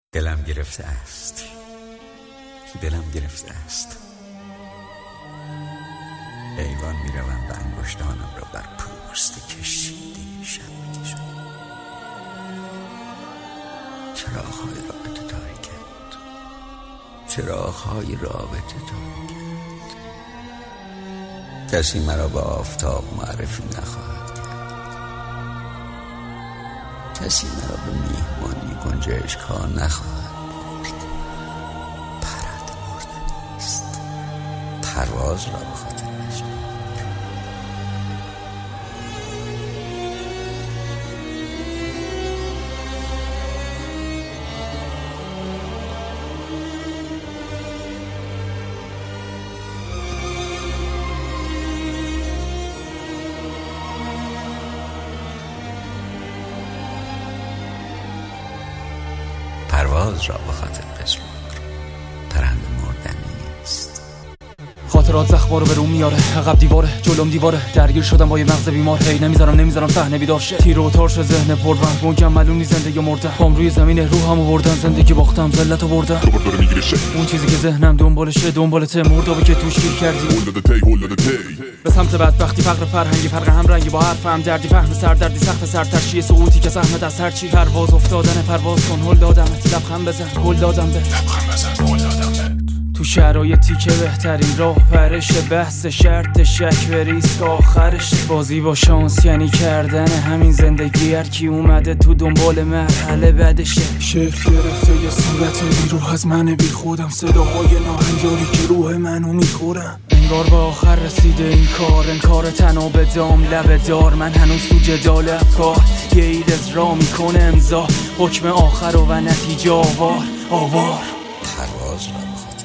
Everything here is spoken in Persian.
دلم گرفته است، دلم گرفته است. ایوان میروم و انگشتانم را بر پوست کشیده شب میکشم. چراغ‌های رابطه تاریکند، چراغ‌های رابطه تاریکند. کسی مرا به آفتاب معرفی نخواهد کرد، کسی مرا به میهمانی گنجشک‌ها نخواهد برد. پرنده مردنی است، پرواز را به خاطر بسپار. پرواز را به خاطر بسپار، پرنده مردنی است. خاطرات زخمارو به روم میاره، عقب دیواره جلوم دیواره، درگیر شدم با یه مغز بیمار. هی نمیذارم صحنه بیدار شه، تیر و تار شه ذهن پربند. گنگم معلوم نیست زندگی مردم، پام روی زمین روحمو بردن. زندگی باختم ذلتو بردم، داره میگیره شه. اون چیزی که ذهنم دنبالشه دنبالته، مردابی که توش گیر کردی. هول تی به سمت بدبختی، فقر فرهنگی، فرق هم رنگی با حرفم، دردی فهم سردردی سخت سرترشی، سقوطی که زحمت از هر چی. پرواز افتادن، پرواز کن، هل دادمت، لبخند بزن، گل دادم به تو شرایطی که بهترین راه پرش. بحث شرط شک به ریسک آخرش. بازی با شانس یعنی کردن همین زندگی. هر کی اومده تو دنبال مرحله بعدشه. شکل گرفته یه صورت بیروح از من بی خودم، صداهای ناهنجاری که روح منو میخورم. انگار به آخر رسیده این کار، انکار تناب دام لب دار. من هنوز تو جدال افکار، یه اید ازرا میکنه امضا، حکم آخر و نتیجه آوار. پرواز را به خاطر